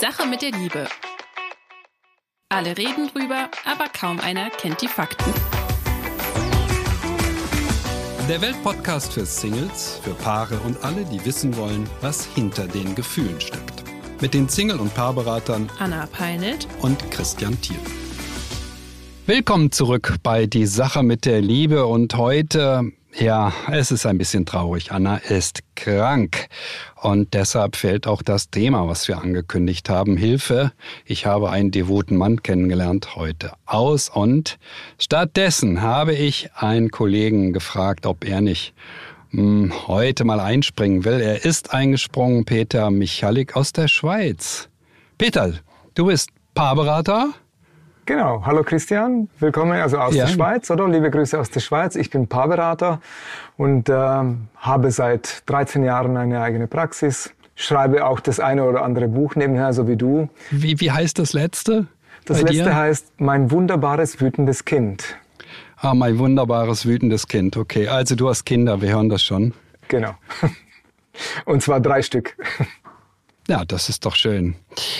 Sache mit der Liebe. Alle reden drüber, aber kaum einer kennt die Fakten. Der Weltpodcast für Singles, für Paare und alle, die wissen wollen, was hinter den Gefühlen steckt. Mit den Single- und Paarberatern Anna Peinelt und Christian Thiel. Willkommen zurück bei Die Sache mit der Liebe und heute, ja, es ist ein bisschen traurig. Anna ist krank und deshalb fällt auch das Thema, was wir angekündigt haben, Hilfe, ich habe einen devoten Mann kennengelernt, heute aus. Und stattdessen habe ich einen Kollegen gefragt, ob er nicht heute mal einspringen will. Er ist eingesprungen, Peter Michalik aus der Schweiz. Peter, du bist Paarberater? Genau. Hallo Christian, willkommen aus der Schweiz, oder? Liebe Grüße aus der Schweiz. Ich bin Paarberater und habe seit 13 Jahren eine eigene Praxis. Schreibe auch das eine oder andere Buch nebenher, so wie du. Wie heißt das letzte? Das letzte heißt Mein wunderbares, wütendes Kind. Ah, mein wunderbares, wütendes Kind. Okay, also du hast Kinder, wir hören das schon. Genau. Und zwar 3 Stück. Ja, das ist doch schön.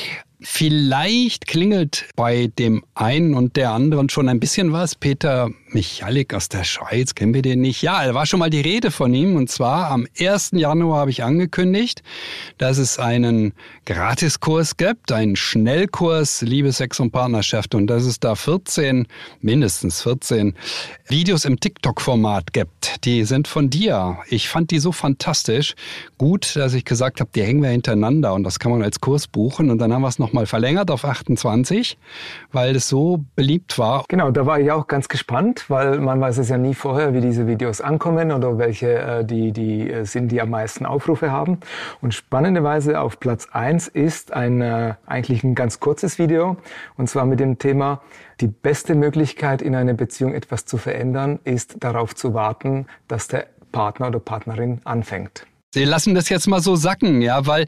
Vielleicht klingelt bei dem einen und der anderen schon ein bisschen was. Peter Michalik aus der Schweiz, kennen wir den nicht? Ja, da war schon mal die Rede von ihm. Und zwar am 1. Januar habe ich angekündigt, dass es einen Gratiskurs gibt, einen Schnellkurs Liebe, Sex und Partnerschaft. Und dass es da mindestens 14 Videos im TikTok-Format gibt. Die sind von dir. Ich fand die so fantastisch. Gut, dass ich gesagt habe, die hängen wir hintereinander und das kann man als Kurs buchen. Und dann haben wir es nochmal verlängert auf 28, weil es so beliebt war. Genau, da war ich auch ganz gespannt, weil man weiß es ja nie vorher, wie diese Videos ankommen oder welche die sind, die am meisten Aufrufe haben. Und spannenderweise auf Platz 1 ist eigentlich ein ganz kurzes Video, und zwar mit dem Thema: Die beste Möglichkeit in einer Beziehung etwas zu verändern, ist darauf zu warten, dass der Partner oder Partnerin anfängt. Wir lassen das jetzt mal so sacken, ja, weil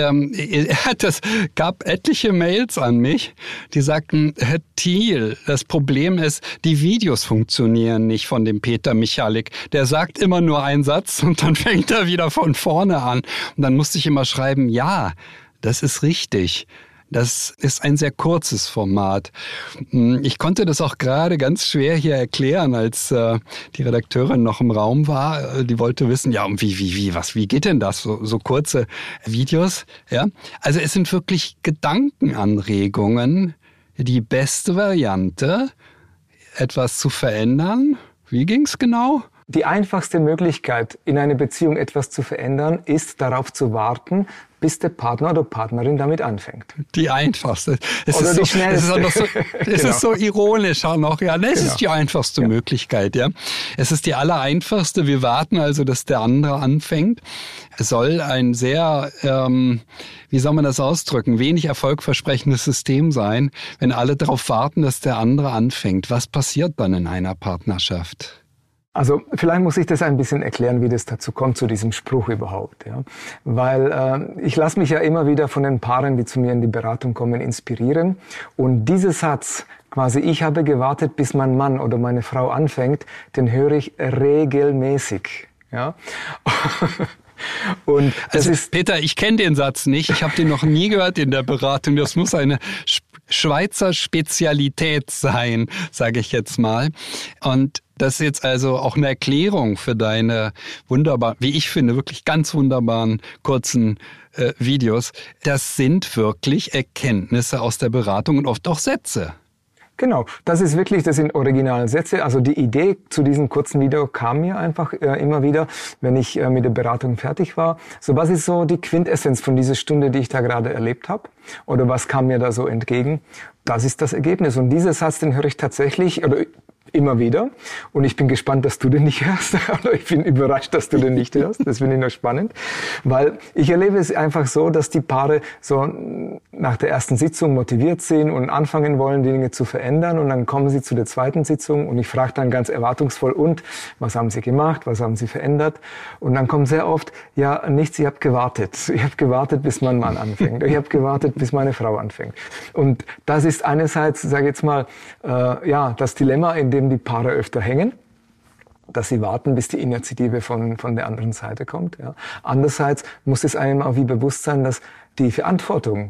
es gab etliche Mails an mich, die sagten, Herr Thiel, das Problem ist, die Videos funktionieren nicht von dem Peter Michalik. Der sagt immer nur einen Satz und dann fängt er wieder von vorne an. Und dann musste ich immer schreiben, ja, das ist richtig. Das ist ein sehr kurzes Format. Ich konnte das auch gerade ganz schwer hier erklären, als die Redakteurin noch im Raum war. Die wollte wissen, ja, wie geht denn das? So kurze Videos, ja? Also es sind wirklich Gedankenanregungen, die beste Variante, etwas zu verändern. Wie ging's genau? Die einfachste Möglichkeit, in einer Beziehung etwas zu verändern, ist darauf zu warten, bis der Partner oder Partnerin damit anfängt. Die einfachste. Es oder ist die schnellste. Es ist so ironisch auch noch. Ja, es ist die einfachste Möglichkeit. Ja, es ist die allereinfachste. Wir warten also, dass der andere anfängt. Es soll ein sehr, wie soll man das ausdrücken, wenig erfolgversprechendes System sein, wenn alle darauf warten, dass der andere anfängt. Was passiert dann in einer Partnerschaft? Also vielleicht muss ich das ein bisschen erklären, wie das dazu kommt, zu diesem Spruch überhaupt. Ja? Weil ich lasse mich ja immer wieder von den Paaren, die zu mir in die Beratung kommen, inspirieren. Und dieser Satz, quasi, ich habe gewartet, bis mein Mann oder meine Frau anfängt, den höre ich regelmäßig. Ja? Und das ist Peter, ich kenne den Satz nicht. Ich habe den noch nie gehört in der Beratung. Das muss eine Schweizer Spezialität sein, sage ich jetzt mal. Und das ist jetzt also auch eine Erklärung für deine wunderbaren, wie ich finde, wirklich ganz wunderbaren kurzen Videos. Das sind wirklich Erkenntnisse aus der Beratung und oft auch Sätze. Genau, das sind originale Sätze. Also die Idee zu diesem kurzen Video kam mir einfach immer wieder, wenn ich mit der Beratung fertig war. So, was ist so die Quintessenz von dieser Stunde, die ich da gerade erlebt habe? Oder was kam mir da so entgegen? Das ist das Ergebnis. Und dieser Satz, den höre ich tatsächlich, oder immer wieder. Und ich bin gespannt, dass du den nicht hörst. Ich bin überrascht, dass du den nicht hörst. Das finde ich noch spannend. Weil ich erlebe es einfach so, dass die Paare so nach der ersten Sitzung motiviert sind und anfangen wollen, die Dinge zu verändern. Und dann kommen sie zu der zweiten Sitzung und ich frage dann ganz erwartungsvoll, und was haben sie gemacht? Was haben sie verändert? Und dann kommt sehr oft, ja, nichts, ich habe gewartet. Ich habe gewartet, bis mein Mann anfängt. Ich habe gewartet, bis meine Frau anfängt. Und das ist einerseits, sage ich jetzt mal, das Dilemma, in dem die Paare öfter hängen, dass sie warten, bis die Initiative von der anderen Seite kommt. Ja. Andererseits muss es einem auch wie bewusst sein, dass die Verantwortung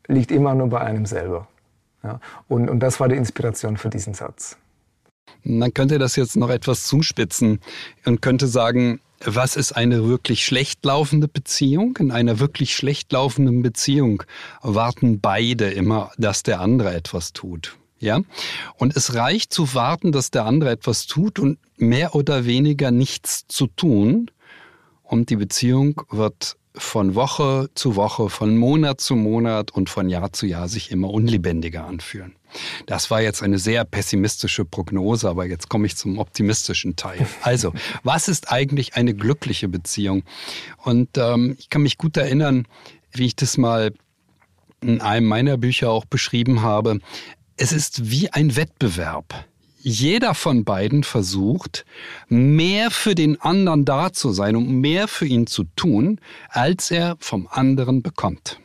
liegt immer nur bei einem selber. Ja? Und das war die Inspiration für diesen Satz. Man könnte das jetzt noch etwas zuspitzen und könnte sagen, was ist eine wirklich schlecht laufende Beziehung? In einer wirklich schlecht laufenden Beziehung warten beide immer, dass der andere etwas tut. Ja? Und es reicht zu warten, dass der andere etwas tut und mehr oder weniger nichts zu tun. Und die Beziehung wird von Woche zu Woche, von Monat zu Monat und von Jahr zu Jahr sich immer unlebendiger anfühlen. Das war jetzt eine sehr pessimistische Prognose, aber jetzt komme ich zum optimistischen Teil. Also, was ist eigentlich eine glückliche Beziehung? Und ich kann mich gut erinnern, wie ich das mal in einem meiner Bücher auch beschrieben habe. Es ist wie ein Wettbewerb. Jeder von beiden versucht, mehr für den anderen da zu sein und mehr für ihn zu tun, als er vom anderen bekommt.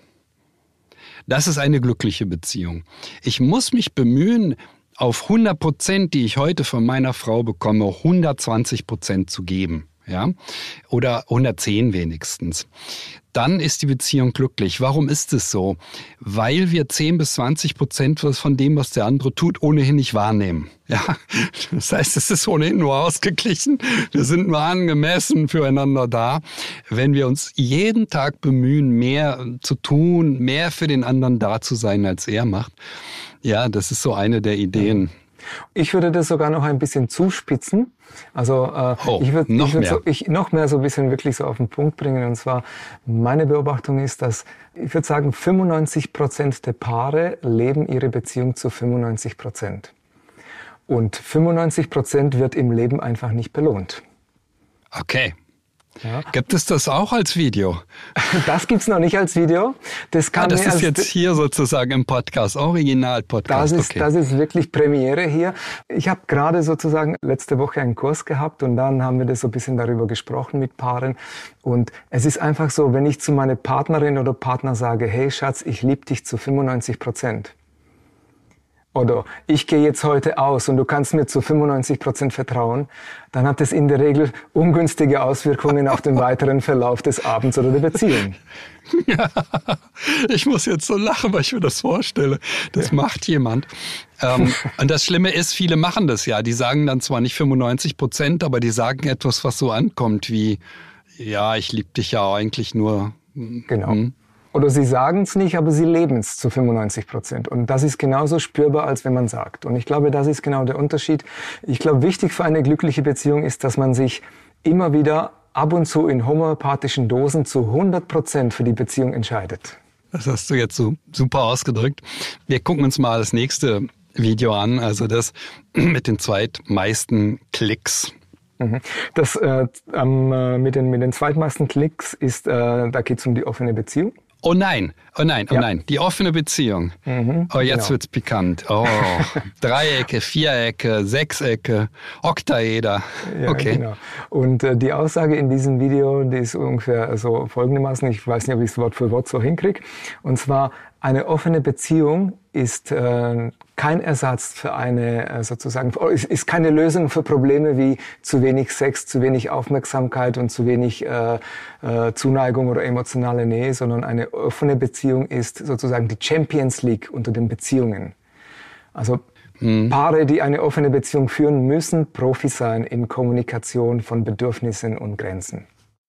Das ist eine glückliche Beziehung. Ich muss mich bemühen, auf 100%, die ich heute von meiner Frau bekomme, 120% zu geben. Ja? Oder 110 wenigstens. Dann ist die Beziehung glücklich. Warum ist es so? Weil wir 10-20% von dem, was der andere tut, ohnehin nicht wahrnehmen. Ja? Das heißt, es ist ohnehin nur ausgeglichen. Wir sind nur angemessen füreinander da. Wenn wir uns jeden Tag bemühen, mehr zu tun, mehr für den anderen da zu sein, als er macht. Ja, das ist so eine der Ideen. Ich würde das sogar noch ein bisschen zuspitzen. Also ich würde noch mehr so ein bisschen wirklich so auf den Punkt bringen. Und zwar, meine Beobachtung ist, dass ich würde sagen, 95% der Paare leben ihre Beziehung zu 95%. Und 95% wird im Leben einfach nicht belohnt. Okay. Ja. Gibt es das auch als Video? Das gibt's noch nicht als Video. Das ist jetzt hier sozusagen im Podcast, Original-Podcast. Das ist wirklich Premiere hier. Ich habe gerade sozusagen letzte Woche einen Kurs gehabt und dann haben wir das so ein bisschen darüber gesprochen mit Paaren. Und es ist einfach so, wenn ich zu meiner Partnerin oder Partner sage, hey Schatz, ich liebe dich zu 95%. Oder ich gehe jetzt heute aus und du kannst mir zu 95% vertrauen, dann hat es in der Regel ungünstige Auswirkungen auf den weiteren Verlauf des Abends oder der Beziehung. Ja, ich muss jetzt so lachen, weil ich mir das vorstelle. Das macht jemand. Und das Schlimme ist, viele machen das ja. Die sagen dann zwar nicht 95%, aber die sagen etwas, was so ankommt wie, ja, ich liebe dich ja eigentlich nur. Genau. Oder sie sagen es nicht, aber sie leben es zu 95%. Und das ist genauso spürbar, als wenn man sagt. Und ich glaube, das ist genau der Unterschied. Ich glaube, wichtig für eine glückliche Beziehung ist, dass man sich immer wieder ab und zu in homöopathischen Dosen zu 100% für die Beziehung entscheidet. Das hast du jetzt so super ausgedrückt. Wir gucken uns mal das nächste Video an, also das mit den zweitmeisten Klicks. Das mit den zweitmeisten Klicks ist, da geht es um die offene Beziehung. Oh nein, die offene Beziehung. Jetzt wird's pikant. Oh, Dreiecke, Vierecke, Sechsecke, Oktaeder. Ja, okay. Genau. Und die Aussage in diesem Video, die ist ungefähr so folgendermaßen, ich weiß nicht, ob ich es Wort für Wort so hinkriege, und zwar, eine offene Beziehung ist kein Ersatz für ist keine Lösung für Probleme wie zu wenig Sex, zu wenig Aufmerksamkeit und zu wenig Zuneigung oder emotionale Nähe, sondern eine offene Beziehung ist sozusagen die Champions League unter den Beziehungen. Also Paare, die eine offene Beziehung führen, müssen Profis sein in Kommunikation von Bedürfnissen und Grenzen.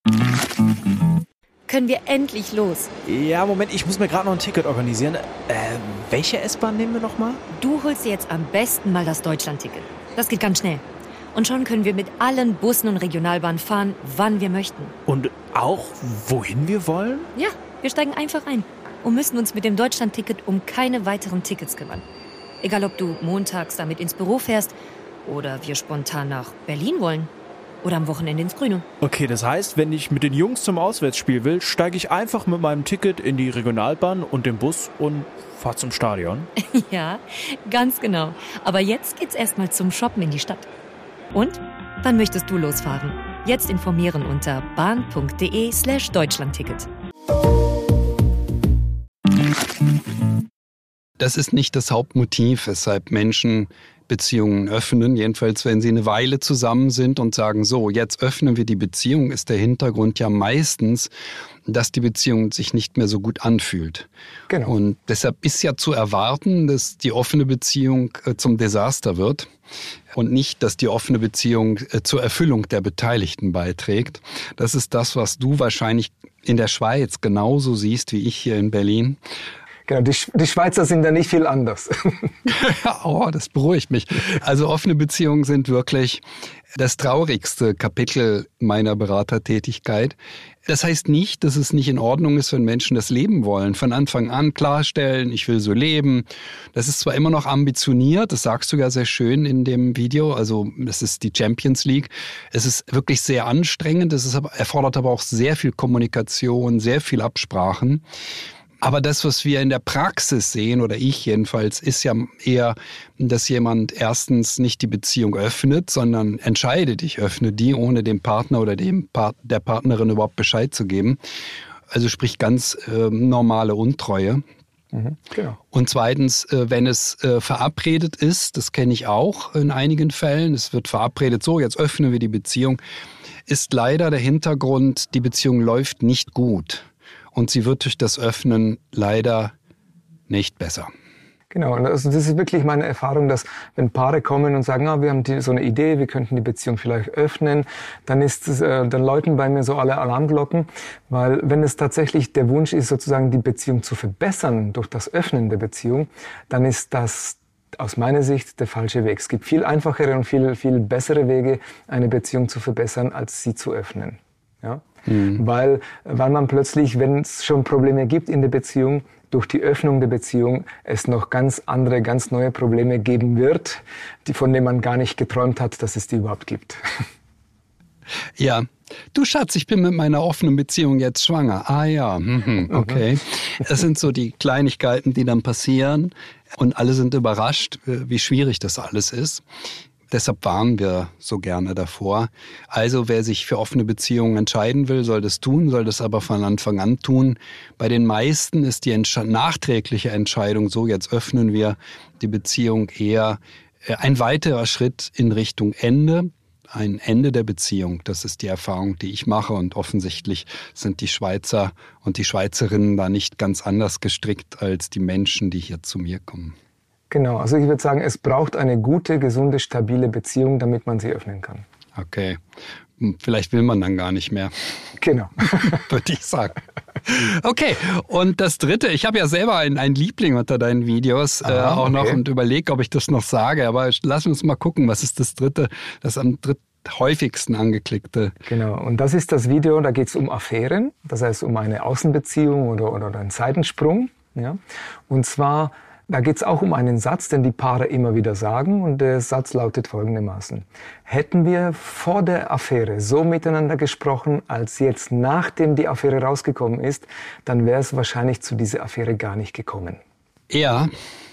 Können wir endlich los? Ja, Moment, ich muss mir gerade noch ein Ticket organisieren. Welche S-Bahn nehmen wir nochmal? Du holst dir jetzt am besten mal das Deutschland-Ticket. Das geht ganz schnell. Und schon können wir mit allen Bussen und Regionalbahnen fahren, wann wir möchten. Und auch wohin wir wollen? Ja, wir steigen einfach ein und müssen uns mit dem Deutschland-Ticket um keine weiteren Tickets kümmern. Egal, ob du montags damit ins Büro fährst oder wir spontan nach Berlin wollen. Oder am Wochenende ins Grüne. Okay, das heißt, wenn ich mit den Jungs zum Auswärtsspiel will, steige ich einfach mit meinem Ticket in die Regionalbahn und den Bus und fahre zum Stadion? Ja, ganz genau. Aber jetzt geht's erstmal zum Shoppen in die Stadt. Und? Wann möchtest du losfahren? Jetzt informieren unter bahn.de/Deutschlandticket. Das ist nicht das Hauptmotiv, weshalb Menschen Beziehungen öffnen. Jedenfalls, wenn sie eine Weile zusammen sind und sagen, so, jetzt öffnen wir die Beziehung, ist der Hintergrund ja meistens, dass die Beziehung sich nicht mehr so gut anfühlt. Genau. Und deshalb ist ja zu erwarten, dass die offene Beziehung zum Desaster wird und nicht, dass die offene Beziehung zur Erfüllung der Beteiligten beiträgt. Das ist das, was du wahrscheinlich in der Schweiz genauso siehst wie ich hier in Berlin. Genau, die Schweizer sind da nicht viel anders. Oh, das beruhigt mich. Also offene Beziehungen sind wirklich das traurigste Kapitel meiner Beratertätigkeit. Das heißt nicht, dass es nicht in Ordnung ist, wenn Menschen das leben wollen. Von Anfang an klarstellen, ich will so leben. Das ist zwar immer noch ambitioniert, das sagst du ja sehr schön in dem Video. Also das ist die Champions League. Es ist wirklich sehr anstrengend. Erfordert aber auch sehr viel Kommunikation, sehr viel Absprachen. Aber das, was wir in der Praxis sehen, oder ich jedenfalls, ist ja eher, dass jemand erstens nicht die Beziehung öffnet, sondern entscheidet, ich öffne die, ohne dem Partner oder der Partnerin überhaupt Bescheid zu geben. Also sprich ganz normale Untreue. Genau. Und zweitens, wenn es verabredet ist, das kenne ich auch in einigen Fällen, es wird verabredet, so jetzt öffnen wir die Beziehung, ist leider der Hintergrund, die Beziehung läuft nicht gut. Und sie wird durch das Öffnen leider nicht besser. Genau, und also das ist wirklich meine Erfahrung, dass wenn Paare kommen und sagen, wir haben so eine Idee, wir könnten die Beziehung vielleicht öffnen, dann läuten bei mir so alle Alarmglocken, weil wenn es tatsächlich der Wunsch ist, sozusagen die Beziehung zu verbessern durch das Öffnen der Beziehung, dann ist das aus meiner Sicht der falsche Weg. Es gibt viel einfachere und viel bessere Wege, eine Beziehung zu verbessern, als sie zu öffnen. Ja? Weil man plötzlich, wenn es schon Probleme gibt in der Beziehung, durch die Öffnung der Beziehung es noch ganz andere, ganz neue Probleme geben wird, von denen man gar nicht geträumt hat, dass es die überhaupt gibt. Ja, du Schatz, ich bin mit meiner offenen Beziehung jetzt schwanger. Ah ja, okay. Das sind so die Kleinigkeiten, die dann passieren und alle sind überrascht, wie schwierig das alles ist. Deshalb warnen wir so gerne davor. Also wer sich für offene Beziehungen entscheiden will, soll das tun, soll das aber von Anfang an tun. Bei den meisten ist die nachträgliche Entscheidung, so jetzt öffnen wir die Beziehung, eher ein weiterer Schritt in Richtung Ende. Ein Ende der Beziehung, das ist die Erfahrung, die ich mache. Und offensichtlich sind die Schweizer und die Schweizerinnen da nicht ganz anders gestrickt als die Menschen, die hier zu mir kommen. Genau, also ich würde sagen, es braucht eine gute, gesunde, stabile Beziehung, damit man sie öffnen kann. Okay, vielleicht will man dann gar nicht mehr. Genau. Würde ich sagen. Okay, und das Dritte, ich habe ja selber einen Liebling unter deinen Videos auch noch und überlege, ob ich das noch sage, aber lass uns mal gucken, was ist das Dritte, das am häufigsten angeklickte. Genau, und das ist das Video, da geht es um Affären, das heißt um eine Außenbeziehung oder einen Seitensprung. Ja? Und zwar, da geht es auch um einen Satz, den die Paare immer wieder sagen, und der Satz lautet folgendermaßen: Hätten wir vor der Affäre so miteinander gesprochen, als jetzt, nachdem die Affäre rausgekommen ist, dann wäre es wahrscheinlich zu dieser Affäre gar nicht gekommen. Ja,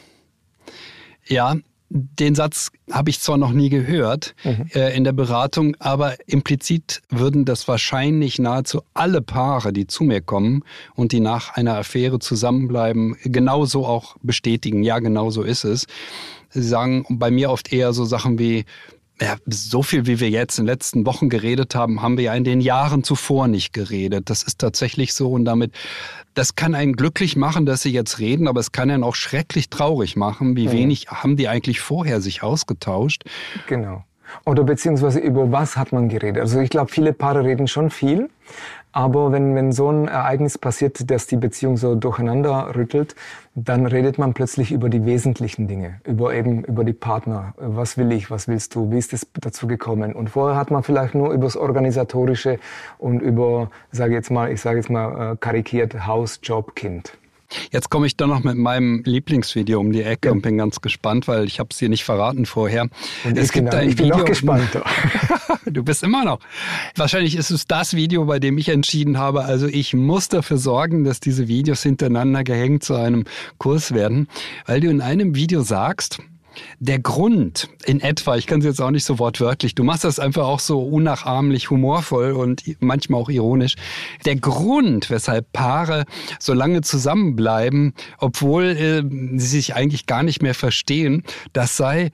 den Satz habe ich zwar noch nie gehört in der Beratung, aber implizit würden das wahrscheinlich nahezu alle Paare, die zu mir kommen und die nach einer Affäre zusammenbleiben, genauso auch bestätigen. Ja, genau so ist es. Sie sagen bei mir oft eher so Sachen wie, ja, so viel, wie wir jetzt in den letzten Wochen geredet haben, haben wir ja in den Jahren zuvor nicht geredet. Das ist tatsächlich so, und das kann einen glücklich machen, dass sie jetzt reden, aber es kann einen auch schrecklich traurig machen, wie wenig haben die eigentlich vorher sich ausgetauscht. Genau. Oder beziehungsweise über was hat man geredet? Also ich glaube, viele Paare reden schon viel, aber wenn so ein Ereignis passiert, dass die Beziehung so durcheinander rüttelt, dann redet man plötzlich über die wesentlichen Dinge, über die Partner. Was will ich, was willst du, wie ist es dazu gekommen? Und vorher hat man vielleicht nur über das Organisatorische und über, ich sage jetzt mal karikiert, Haus, Job, Kind. Jetzt komme ich dann noch mit meinem Lieblingsvideo um die Ecke und bin ganz gespannt, weil ich habe es dir nicht verraten vorher. Und ich bin noch gespannt. Du bist immer noch. Wahrscheinlich ist es das Video, bei dem ich entschieden habe, also ich muss dafür sorgen, dass diese Videos hintereinander gehängt zu einem Kurs werden, weil du in einem Video sagst, der Grund in etwa, ich kann es jetzt auch nicht so wortwörtlich, du machst das einfach auch so unnachahmlich humorvoll und manchmal auch ironisch. Der Grund, weshalb Paare so lange zusammenbleiben, obwohl sie sich eigentlich gar nicht mehr verstehen, das sei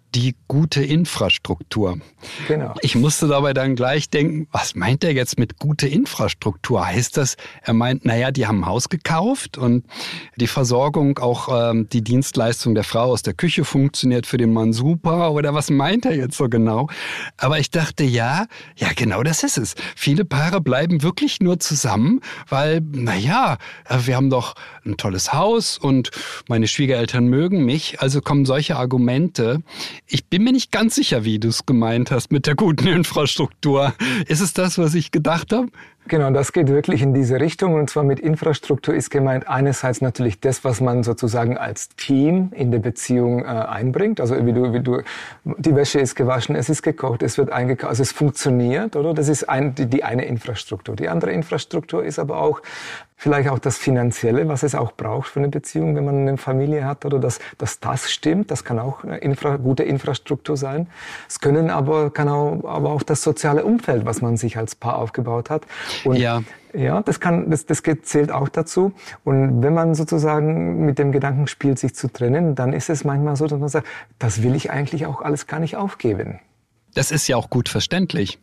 die gute Infrastruktur. Genau. Ich musste dabei dann gleich denken, was meint er jetzt mit gute Infrastruktur? Heißt das, er meint, naja, die haben ein Haus gekauft und die Versorgung, auch die Dienstleistung der Frau aus der Küche funktioniert für den Mann super, oder was meint er jetzt so genau? Aber ich dachte, ja, genau das ist es. Viele Paare bleiben wirklich nur zusammen, weil, naja, wir haben doch ein tolles Haus und meine Schwiegereltern mögen mich, also kommen solche Argumente. Ich bin mir nicht ganz sicher, wie du es gemeint hast mit der guten Infrastruktur. Ist es das, was ich gedacht habe? Genau, das geht wirklich in diese Richtung. Und zwar mit Infrastruktur ist gemeint einerseits natürlich das, was man sozusagen als Team in der Beziehung einbringt. Also wie du, die Wäsche ist gewaschen, es ist gekocht, es wird eingekauft, also es funktioniert, oder? Das ist die eine Infrastruktur. Die andere Infrastruktur ist aber auch vielleicht auch das Finanzielle, was es auch braucht für eine Beziehung, wenn man eine Familie hat, oder dass das stimmt. Das kann auch eine gute Infrastruktur sein. Es kann aber auch das soziale Umfeld, was man sich als Paar aufgebaut hat. Und ja, das zählt auch dazu. Und wenn man sozusagen mit dem Gedanken spielt, sich zu trennen, dann ist es manchmal so, dass man sagt, das will ich eigentlich auch alles gar nicht aufgeben. Das ist ja auch gut verständlich.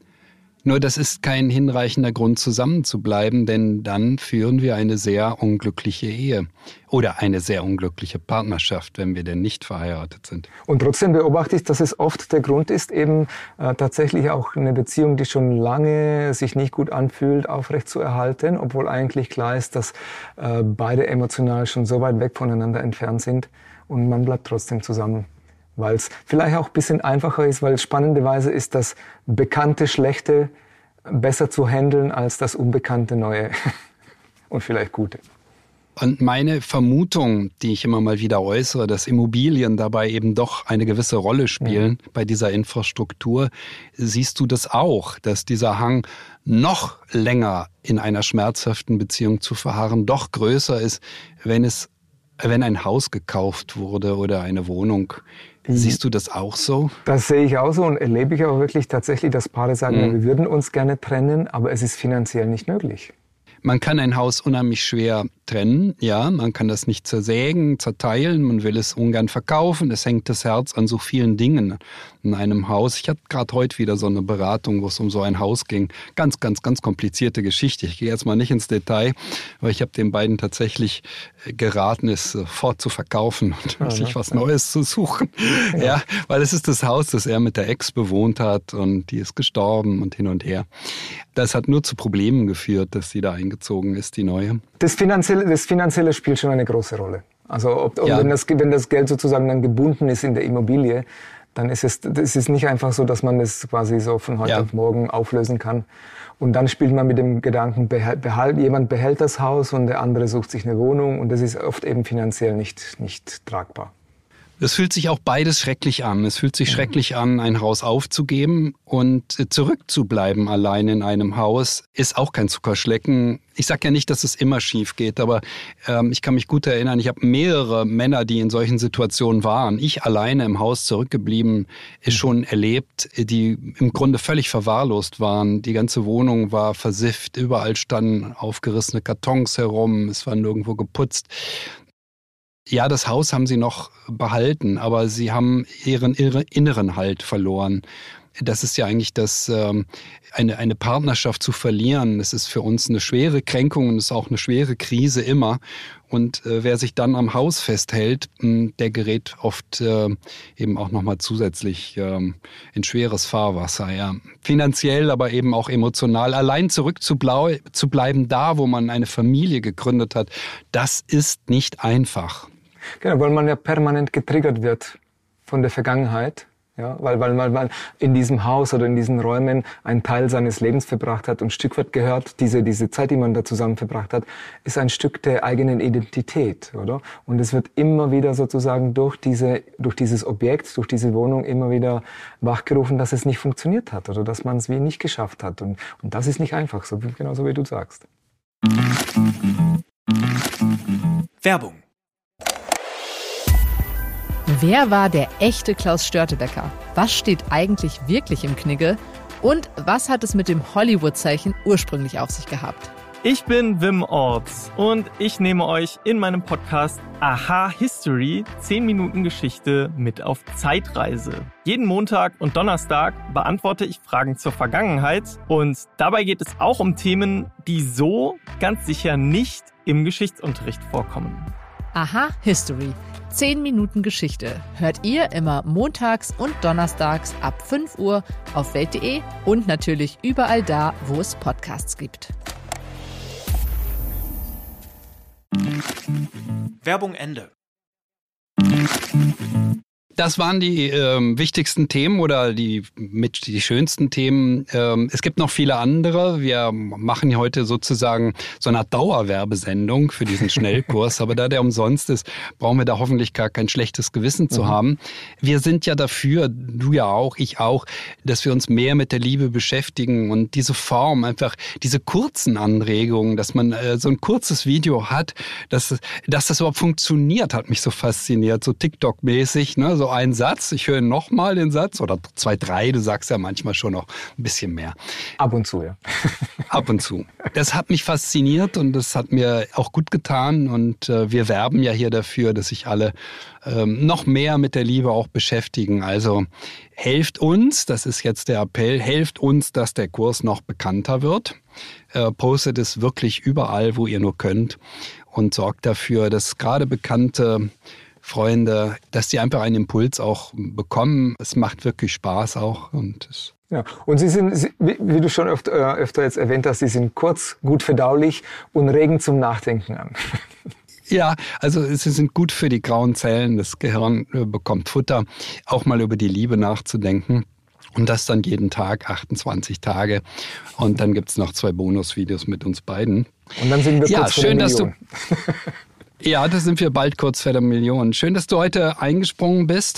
Nur das ist kein hinreichender Grund, zusammenzubleiben, denn dann führen wir eine sehr unglückliche Ehe oder eine sehr unglückliche Partnerschaft, wenn wir denn nicht verheiratet sind. Und trotzdem beobachte ich, dass es oft der Grund ist, eben tatsächlich auch eine Beziehung, die schon lange sich nicht gut anfühlt, aufrechtzuerhalten, obwohl eigentlich klar ist, dass beide emotional schon so weit weg voneinander entfernt sind und man bleibt trotzdem zusammen. Weil es vielleicht auch ein bisschen einfacher ist, weil spannenderweise ist das bekannte Schlechte besser zu handeln als das unbekannte Neue und vielleicht Gute. Und meine Vermutung, die ich immer mal wieder äußere, dass Immobilien dabei eben doch eine gewisse Rolle spielen bei dieser Infrastruktur, siehst du das auch, dass dieser Hang noch länger in einer schmerzhaften Beziehung zu verharren doch größer ist, wenn ein Haus gekauft wurde oder eine Wohnung. Siehst du das auch so? Das sehe ich auch so und erlebe ich auch wirklich tatsächlich, dass Paare sagen, wir würden uns gerne trennen, aber es ist finanziell nicht möglich. Man kann ein Haus unheimlich schwer trennen, ja, man kann das nicht zersägen, zerteilen, man will es ungern verkaufen, es hängt das Herz an so vielen Dingen in einem Haus. Ich hatte gerade heute wieder so eine Beratung, wo es um so ein Haus ging. Ganz, ganz, ganz komplizierte Geschichte. Ich gehe jetzt mal nicht ins Detail, aber ich habe den beiden tatsächlich geraten, es sofort zu verkaufen und sich was Neues zu suchen. Ja, weil es ist das Haus, das er mit der Ex bewohnt hat und die ist gestorben und hin und her. Das hat nur zu Problemen geführt, dass sie da eingezogen ist, die neue. Das Finanzielle spielt schon eine große Rolle. Also wenn das Geld sozusagen dann gebunden ist in der Immobilie, dann ist es nicht einfach so, dass man das quasi so von heute auf morgen auflösen kann. Und dann spielt man mit dem Gedanken, jemand behält das Haus und der andere sucht sich eine Wohnung und das ist oft eben finanziell nicht tragbar. Es fühlt sich auch beides schrecklich an. Es fühlt sich schrecklich an, ein Haus aufzugeben und zurückzubleiben allein in einem Haus ist auch kein Zuckerschlecken. Ich sage ja nicht, dass es immer schief geht, aber ich kann mich gut erinnern, ich habe mehrere Männer, die in solchen Situationen waren. Ich alleine im Haus zurückgeblieben, ist schon erlebt, die im Grunde völlig verwahrlost waren. Die ganze Wohnung war versifft, überall standen aufgerissene Kartons herum, es war nirgendwo geputzt. Ja, das Haus haben sie noch behalten, aber sie haben ihren inneren Halt verloren. Das ist ja eigentlich eine Partnerschaft zu verlieren. Das ist für uns eine schwere Kränkung und ist auch eine schwere Krise immer. Und wer sich dann am Haus festhält, der gerät oft eben auch nochmal zusätzlich in schweres Fahrwasser. Ja. Finanziell, aber eben auch emotional. Allein zurückzubleiben da, wo man eine Familie gegründet hat, das ist nicht einfach. Genau, weil man ja permanent getriggert wird von der Vergangenheit. Ja, weil man in diesem Haus oder in diesen Räumen einen Teil seines Lebens verbracht hat und ein Stück weit gehört, diese Zeit, die man da zusammen verbracht hat, ist ein Stück der eigenen Identität, oder? Und es wird immer wieder sozusagen durch dieses Objekt, durch diese Wohnung immer wieder wachgerufen, dass es nicht funktioniert hat oder dass man es wie nicht geschafft hat. Und das ist nicht einfach, genauso wie du sagst. Werbung. Wer war der echte Klaus Störtebeker? Was steht eigentlich wirklich im Knigge? Und was hat es mit dem Hollywood-Zeichen ursprünglich auf sich gehabt? Ich bin Wim Orts und ich nehme euch in meinem Podcast Aha History 10 Minuten Geschichte mit auf Zeitreise. Jeden Montag und Donnerstag beantworte ich Fragen zur Vergangenheit und dabei geht es auch um Themen, die so ganz sicher nicht im Geschichtsunterricht vorkommen. Aha History. 10 Minuten Geschichte hört ihr immer montags und donnerstags ab 5 Uhr auf Welt.de und natürlich überall da, wo es Podcasts gibt. Werbung Ende. Das waren die wichtigsten Themen oder die schönsten Themen. Es gibt noch viele andere. Wir machen heute sozusagen so eine Dauerwerbesendung für diesen Schnellkurs. Aber da der umsonst ist, brauchen wir da hoffentlich gar kein schlechtes Gewissen zu haben. Wir sind ja dafür, du ja auch, ich auch, dass wir uns mehr mit der Liebe beschäftigen und diese Form, einfach diese kurzen Anregungen, dass man so ein kurzes Video hat, dass das überhaupt funktioniert, hat mich so fasziniert, so TikTok-mäßig, ne? So ein Satz, ich höre nochmal den Satz oder 2, 3, du sagst ja manchmal schon noch ein bisschen mehr. Ab und zu, ja. Ab und zu. Das hat mich fasziniert und das hat mir auch gut getan und wir werben ja hier dafür, dass sich alle noch mehr mit der Liebe auch beschäftigen. Also helft uns, das ist jetzt der Appell, helft uns, dass der Kurs noch bekannter wird. Postet es wirklich überall, wo ihr nur könnt und sorgt dafür, dass gerade bekannte Freunde, dass die einfach einen Impuls auch bekommen. Es macht wirklich Spaß auch. Und Sie sind, wie du schon öfter jetzt erwähnt hast, Sie sind kurz, gut verdaulich und regen zum Nachdenken an. Ja, also sie sind gut für die grauen Zellen. Das Gehirn bekommt Futter, auch mal über die Liebe nachzudenken. Und das dann jeden Tag, 28 Tage. Und dann gibt's noch 2 Bonusvideos mit uns beiden. Und dann sind wir kurz vor der Million. Ja, da sind wir bald kurz vor der Million. Schön, dass du heute eingesprungen bist.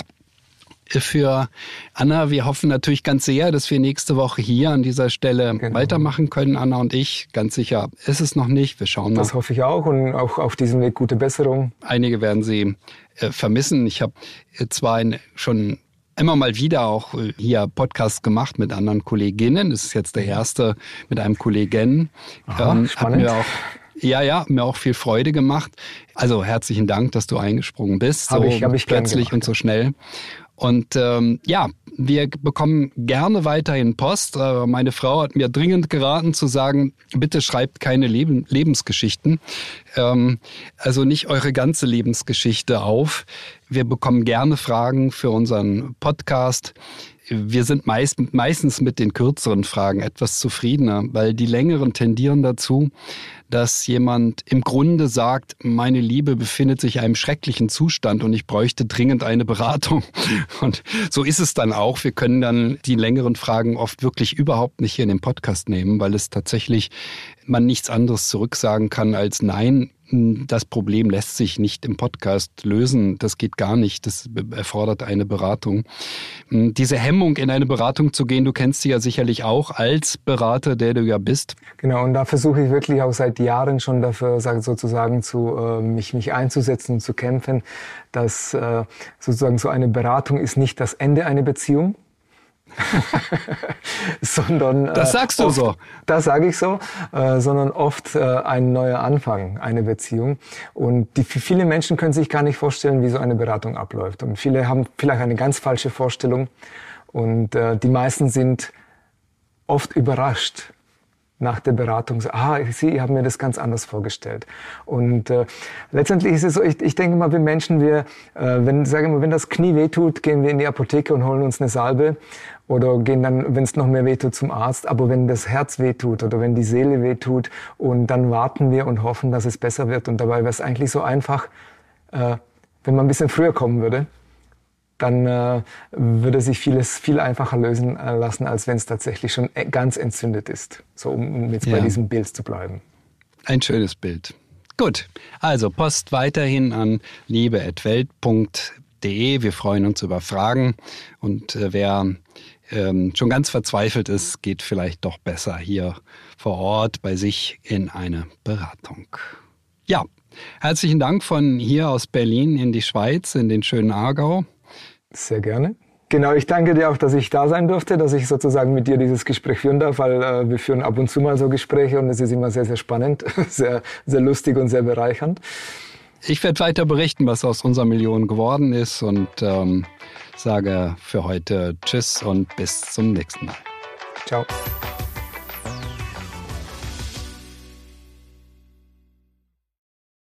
Für Anna, wir hoffen natürlich ganz sehr, dass wir nächste Woche hier an dieser Stelle weitermachen können, Anna und ich. Ganz sicher ist es noch nicht. Wir schauen mal. Das hoffe ich auch und auch auf diesem Weg gute Besserung. Einige werden sie vermissen. Ich habe zwar schon immer mal wieder auch hier Podcasts gemacht mit anderen Kolleginnen. Das ist jetzt der erste mit einem Kollegen. Spannend. Hat mir auch viel Freude gemacht. Also herzlichen Dank, dass du eingesprungen bist. Hab ich plötzlich und so schnell. Und wir bekommen gerne weiterhin Post. Meine Frau hat mir dringend geraten zu sagen, bitte schreibt keine Lebensgeschichten. Also nicht eure ganze Lebensgeschichte auf. Wir bekommen gerne Fragen für unseren Podcast. Wir sind meistens mit den kürzeren Fragen etwas zufriedener, weil die längeren tendieren dazu, dass jemand im Grunde sagt, meine Liebe befindet sich in einem schrecklichen Zustand und ich bräuchte dringend eine Beratung. Und so ist es dann auch. Wir können dann die längeren Fragen oft wirklich überhaupt nicht hier in den Podcast nehmen, weil es tatsächlich man nichts anderes zurücksagen kann als nein. Das Problem lässt sich nicht im Podcast lösen. Das geht gar nicht. Das erfordert eine Beratung. Diese Hemmung, in eine Beratung zu gehen, du kennst sie ja sicherlich auch als Berater, der du ja bist. Genau, und da versuche ich wirklich auch seit Jahren schon dafür sozusagen mich einzusetzen und zu kämpfen, dass sozusagen so eine Beratung ist nicht das Ende einer Beziehung. Sondern das sagst du oft, so. Das sage ich so, sondern oft ein neuer Anfang, eine Beziehung. Und viele Menschen können sich gar nicht vorstellen, wie so eine Beratung abläuft. Und viele haben vielleicht eine ganz falsche Vorstellung. Und die meisten sind oft überrascht nach der Beratung. Sie haben mir das ganz anders vorgestellt. Und letztendlich ist es so, ich denke mal, wir Menschen, wenn das Knie wehtut, gehen wir in die Apotheke und holen uns eine Salbe. Oder gehen dann, wenn es noch mehr wehtut, zum Arzt. Aber wenn das Herz wehtut oder wenn die Seele wehtut, und dann warten wir und hoffen, dass es besser wird. Und dabei wäre es eigentlich so einfach, wenn man ein bisschen früher kommen würde, dann würde sich vieles viel einfacher lösen lassen, als wenn es tatsächlich schon ganz entzündet ist. So, um jetzt bei diesem Bild zu bleiben. Ein schönes Bild. Gut, also Post weiterhin an liebe@welt.de. Wir freuen uns über Fragen. Und wer schon ganz verzweifelt ist, geht vielleicht doch besser hier vor Ort bei sich in eine Beratung. Ja, herzlichen Dank von hier aus Berlin in die Schweiz, in den schönen Aargau. Sehr gerne. Genau, ich danke dir auch, dass ich da sein durfte, dass ich sozusagen mit dir dieses Gespräch führen darf, weil wir führen ab und zu mal so Gespräche und es ist immer sehr, sehr spannend, sehr, sehr lustig und sehr bereichernd. Ich werde weiter berichten, was aus unserer Million geworden ist und sage für heute Tschüss und bis zum nächsten Mal. Ciao.